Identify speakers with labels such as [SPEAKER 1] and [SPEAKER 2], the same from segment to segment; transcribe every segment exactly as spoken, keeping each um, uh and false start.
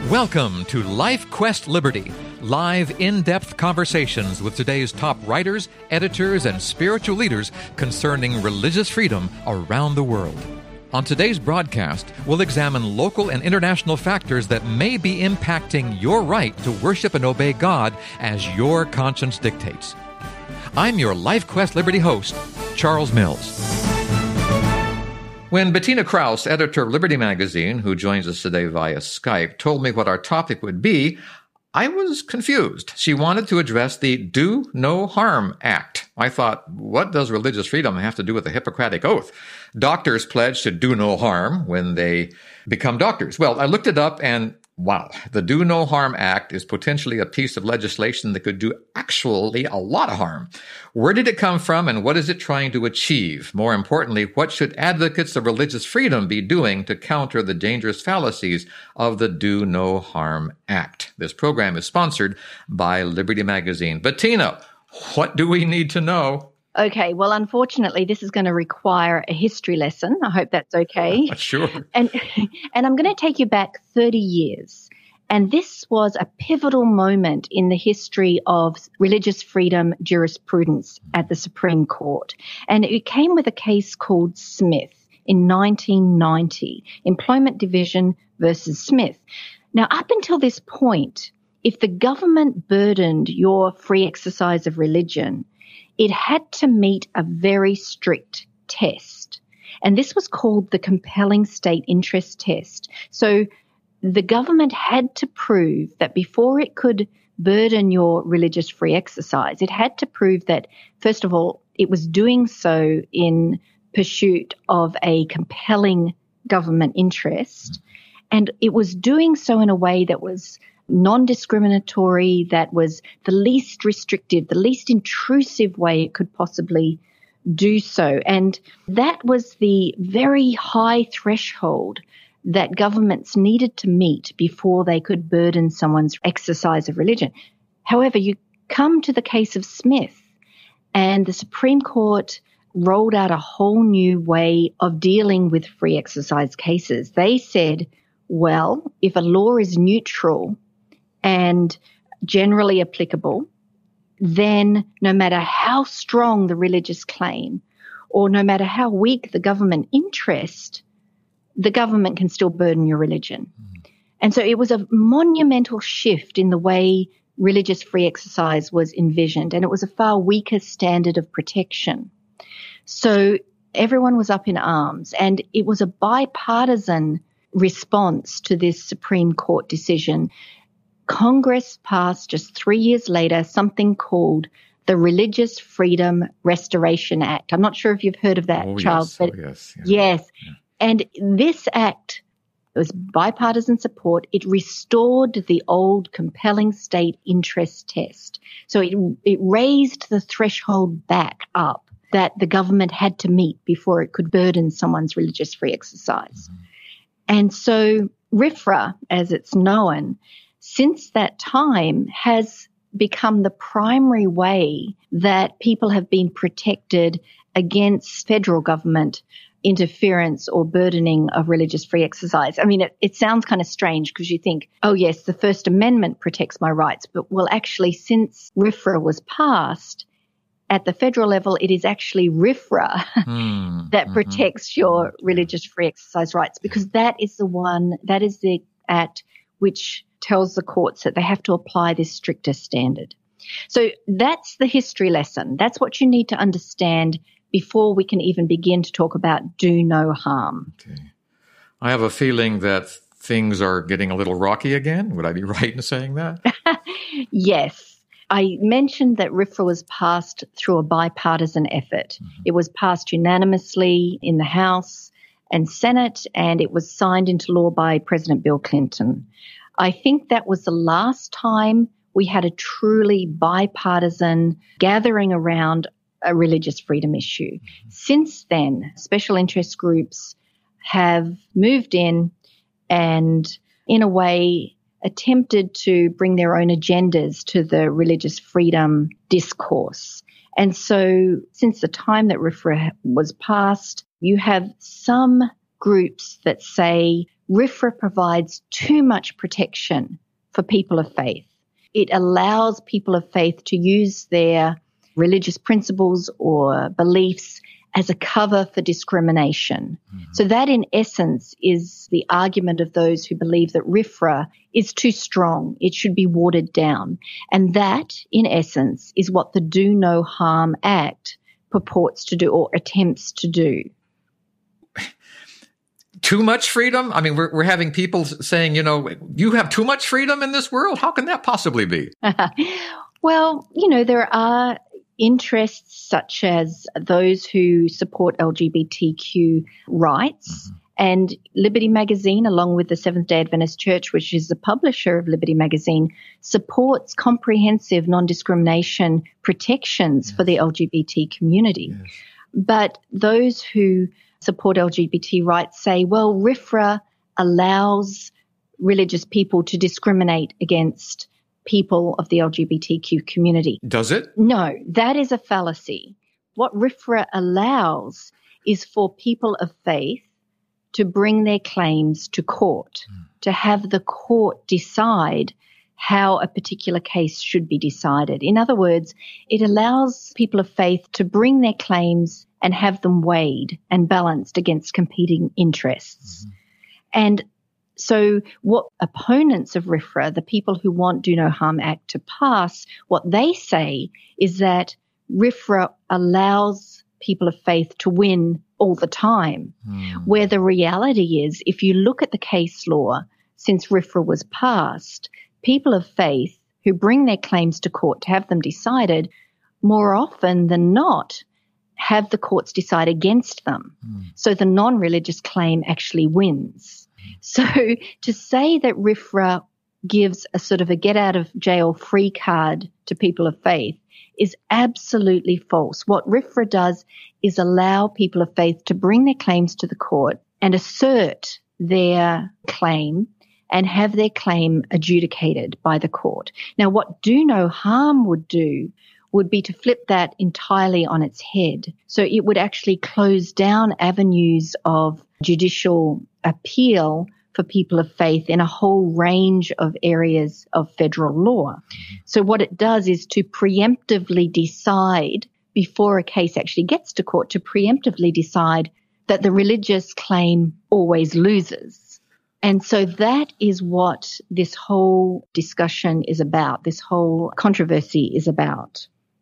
[SPEAKER 1] Welcome to Life Quest Liberty, live in-depth conversations with today's top writers, editors, and spiritual leaders concerning religious freedom around the world. On today's broadcast, we'll examine local and international factors that may be impacting your right to worship and obey God as your conscience dictates. I'm your Life Quest Liberty host, Charles Mills. When Bettina Krause, editor of Liberty Magazine, who joins us today via Skype, told me what our topic would be, I was confused. She wanted to address the Do No Harm Act. I thought, what does religious freedom have to do with the Hippocratic Oath? Doctors pledge to do no harm when they become doctors. Well, I looked it up and wow, the Do No Harm Act is potentially a piece of legislation that could do actually a lot of harm. Where did it come from and what is it trying to achieve? More importantly, what should advocates of religious freedom be doing to counter the dangerous fallacies of the Do No Harm Act? This program is sponsored by Liberty Magazine. Bettina, what do we need to know?
[SPEAKER 2] Okay, well, unfortunately, this is going to require a history lesson. I hope that's okay.
[SPEAKER 1] Sure.
[SPEAKER 2] And and I'm going to take you back thirty years. And this was a pivotal moment in the history of religious freedom jurisprudence at the Supreme Court. And it came with a case called Smith in nineteen ninety, Employment Division versus Smith. Now, up until this point, if the government burdened your free exercise of religion, it had to meet a very strict test. And this was called the compelling state interest test. So the government had to prove that before it could burden your religious free exercise, it had to prove that, first of all, it was doing so in pursuit of a compelling government interest. And it was doing so in a way that was non-discriminatory, that was the least restrictive, the least intrusive way it could possibly do so. And that was the very high threshold that governments needed to meet before they could burden someone's exercise of religion. However, you come to the case of Smith, and the Supreme Court rolled out a whole new way of dealing with free exercise cases. They said, well, if a law is neutral and generally applicable, then no matter how strong the religious claim or no matter how weak the government interest, the government can still burden your religion. Mm. And so it was a monumental shift in the way religious free exercise was envisioned, and it was a far weaker standard of protection. So everyone was up in arms, and it was a bipartisan response to this Supreme Court decision. Congress passed just three years later something called the Religious Freedom Restoration Act. I'm not sure if you've heard of that,
[SPEAKER 1] oh,
[SPEAKER 2] Charles.
[SPEAKER 1] Yes.
[SPEAKER 2] But
[SPEAKER 1] oh, yes. Yeah.
[SPEAKER 2] yes. Yeah. And this act was bipartisan support. It restored the old compelling state interest test. So it, it raised the threshold back up that the government had to meet before it could burden someone's religious free exercise. Mm-hmm. And so R F R A, as it's known, since that time has become the primary way that people have been protected against federal government interference or burdening of religious free exercise. I mean, it, it sounds kind of strange because you think, oh, yes, the First Amendment protects my rights. But, well, actually, since R F R A was passed, at the federal level, it is actually R F R A mm, that mm-hmm. protects your religious free exercise rights, because that is the one, that is the act which tells the courts that they have to apply this stricter standard. So that's the history lesson. That's what you need to understand before we can even begin to talk about do no harm.
[SPEAKER 1] Okay. I have a feeling that things are getting a little rocky again. Would I be right in saying that?
[SPEAKER 2] Yes. I mentioned that R F R A was passed through a bipartisan effort. Mm-hmm. It was passed unanimously in the House and Senate, and it was signed into law by President Bill Clinton. I think that was the last time we had a truly bipartisan gathering around a religious freedom issue. Mm-hmm. Since then, special interest groups have moved in and, in a way, attempted to bring their own agendas to the religious freedom discourse. And so since the time that R F R A was passed, you have some groups that say RFRA provides too much protection for people of faith. It allows people of faith to use their religious principles or beliefs as a cover for discrimination. Mm-hmm. So that, in essence, is the argument of those who believe that RFRA is too strong. It should be watered down. And that, in essence, is what the Do No Harm Act purports to do or attempts to do.
[SPEAKER 1] Too much freedom? I mean, we're, we're having people saying, you know, you have too much freedom in this world? How can that possibly be?
[SPEAKER 2] Well, you know, there are interests such as those who support L G B T Q rights. Mm-hmm. And Liberty Magazine, along with the Seventh-day Adventist Church, which is the publisher of Liberty Magazine, supports comprehensive non-discrimination protections yes. for the L G B T community. Yes. But those who support L G B T rights say, well, RFRA allows religious people to discriminate against people of the L G B T Q community.
[SPEAKER 1] Does it?
[SPEAKER 2] No, that is a fallacy. What RFRA allows is for people of faith to bring their claims to court, mm. to have the court decide how a particular case should be decided. In other words, it allows people of faith to bring their claims and have them weighed and balanced against competing interests. Mm-hmm. And so what opponents of RFRA, the people who want Do No Harm Act to pass, what they say is that RFRA allows people of faith to win all the time, mm. where the reality is, if you look at the case law since RFRA was passed, people of faith who bring their claims to court to have them decided, more often than not, have the courts decide against them. Mm. So the non-religious claim actually wins. So to say that RFRA gives a sort of a get-out-of-jail-free card to people of faith is absolutely false. What RFRA does is allow people of faith to bring their claims to the court and assert their claim and have their claim adjudicated by the court. Now, what Do No Harm would do would be to flip that entirely on its head. So it would actually close down avenues of judicial appeal for people of faith in a whole range of areas of federal law. So what it does is to preemptively decide, before a case actually gets to court, to preemptively decide that the religious claim always loses. And so that is what this whole discussion is about, this whole controversy is about.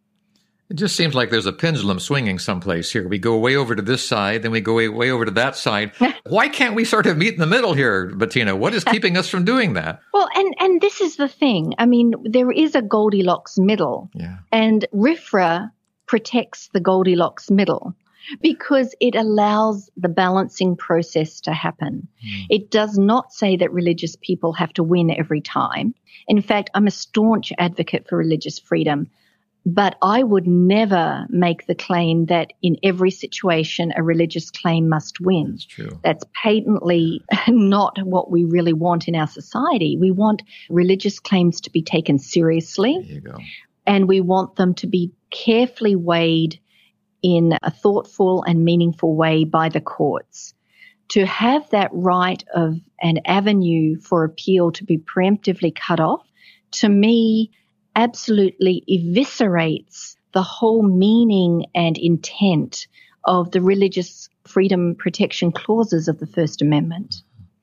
[SPEAKER 1] It just seems like there's a pendulum swinging someplace here. We go way over to this side, then we go way, way over to that side. Why can't we sort of meet in the middle here, Bettina? What is keeping us from doing that?
[SPEAKER 2] Well, and, and this is the thing. I mean, there is a Goldilocks middle.
[SPEAKER 1] Yeah.
[SPEAKER 2] And RFRA protects the Goldilocks middle because it allows the balancing process to happen. Mm. It does not say that religious people have to win every time. In fact, I'm a staunch advocate for religious freedom. But I would never make the claim that in every situation a religious claim must win.
[SPEAKER 1] That's true.
[SPEAKER 2] That's patently not what we really want in our society. We want religious claims to be taken seriously.
[SPEAKER 1] There you go.
[SPEAKER 2] And we want them to be carefully weighed in a thoughtful and meaningful way by the courts. To have that right of an avenue for appeal to be preemptively cut off, to me, absolutely eviscerates the whole meaning and intent of the religious freedom protection clauses of the First Amendment.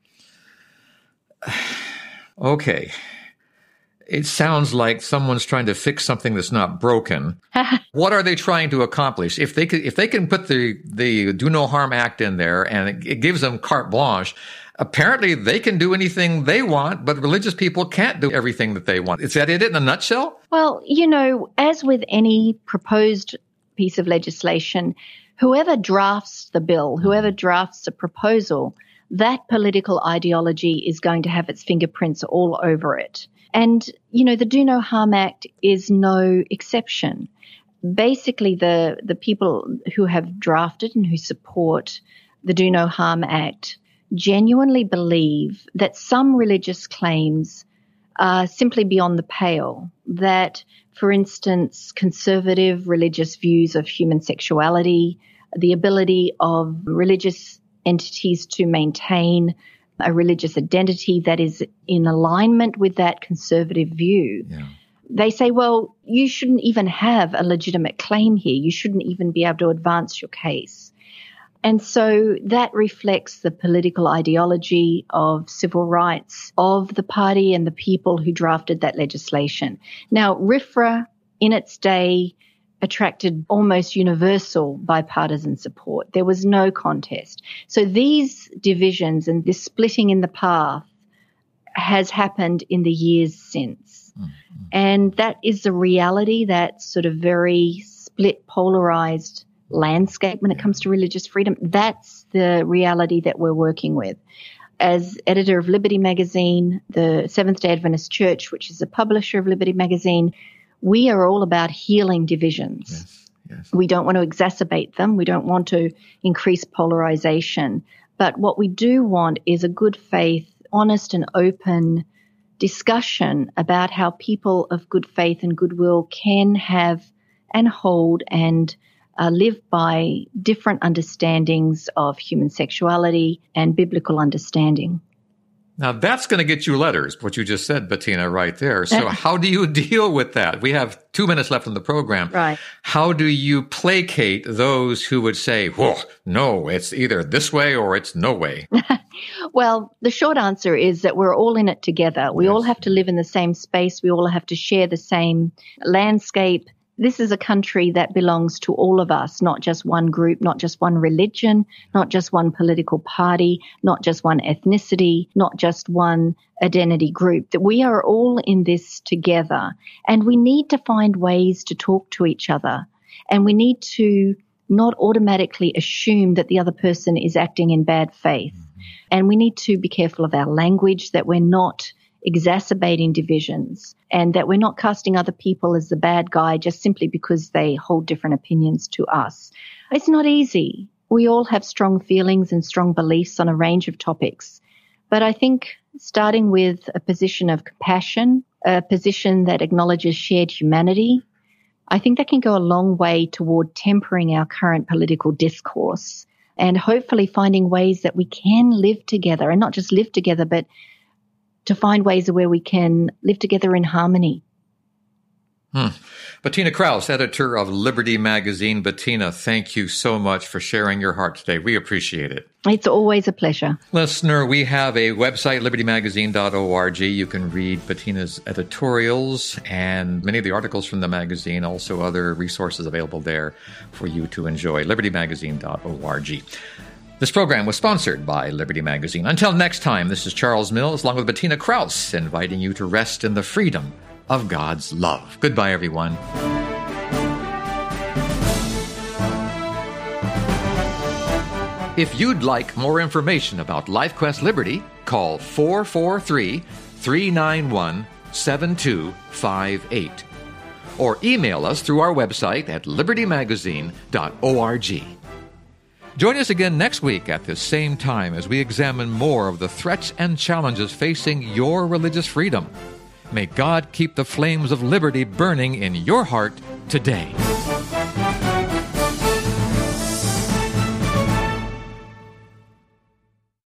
[SPEAKER 1] Okay. It sounds like someone's trying to fix something that's not broken. What are they trying to accomplish? If they could, if they can put the, the Do No Harm Act in there and it, it gives them carte blanche, apparently they can do anything they want, but religious people can't do everything that they want. Is that it in a nutshell?
[SPEAKER 2] Well, you know, as with any proposed piece of legislation, whoever drafts the bill, whoever drafts the proposal, that political ideology is going to have its fingerprints all over it. And, you know, the Do No Harm Act is no exception. Basically, the, the people who have drafted and who support the Do No Harm Act genuinely believe that some religious claims are simply beyond the pale, that, for instance, conservative religious views of human sexuality, the ability of religious entities to maintain a religious identity that is in alignment with that conservative view,
[SPEAKER 1] Yeah.
[SPEAKER 2] they say, well, you shouldn't even have a legitimate claim here. You shouldn't even be able to advance your case. And so that reflects the political ideology of civil rights of the party and the people who drafted that legislation. Now, R I F R A in its day attracted almost universal bipartisan support. There was no contest. So these divisions and this splitting in the path has happened in the years since. Mm-hmm. And that is the reality, that sort of very split, polarized landscape when it comes to religious freedom. That's the reality that we're working with. As editor of Liberty Magazine, the Seventh-day Adventist Church, which is a publisher of Liberty Magazine, we are all about healing divisions.
[SPEAKER 1] Yes, yes.
[SPEAKER 2] We don't want to exacerbate them. We don't want to increase polarization. But what we do want is a good faith, honest and open discussion about how people of good faith and goodwill can have and hold and uh, live by different understandings of human sexuality and biblical understanding.
[SPEAKER 1] Now, that's going to get you letters, what you just said, Bettina, right there. So how do you deal with that? We have two minutes left in the program.
[SPEAKER 2] Right.
[SPEAKER 1] How do you placate those who would say, whoa, no, it's either this way or it's no way?
[SPEAKER 2] Well, the short answer is that we're all in it together. We
[SPEAKER 1] Yes.
[SPEAKER 2] all have to live in the same space. We all have to share the same landscape. This is a country that belongs to all of us, not just one group, not just one religion, not just one political party, not just one ethnicity, not just one identity group. That we are all in this together, and we need to find ways to talk to each other, and we need to not automatically assume that the other person is acting in bad faith. Mm-hmm. And we need to be careful of our language, that we're not exacerbating divisions, and that we're not casting other people as the bad guy just simply because they hold different opinions to us. It's not easy. We all have strong feelings and strong beliefs on a range of topics. But I think starting with a position of compassion, a position that acknowledges shared humanity, I think that can go a long way toward tempering our current political discourse and hopefully finding ways that we can live together, and not just live together, but to find ways where we can live together in harmony.
[SPEAKER 1] Hmm. Bettina Krause, editor of Liberty Magazine. Bettina, thank you so much for sharing your heart today. We appreciate it.
[SPEAKER 2] It's always a pleasure.
[SPEAKER 1] Listener, we have a website, liberty magazine dot org. You can read Bettina's editorials and many of the articles from the magazine, also other resources available there for you to enjoy, liberty magazine dot org. This program was sponsored by Liberty Magazine. Until next time, this is Charles Mills, along with Bettina Krause, inviting you to rest in the freedom of God's love. Goodbye, everyone. If you'd like more information about LifeQuest Liberty, call four four three, three nine one, seven two five eight or email us through our website at liberty magazine dot org. Join us again next week at this same time as we examine more of the threats and challenges facing your religious freedom. May God keep the flames of liberty burning in your heart today.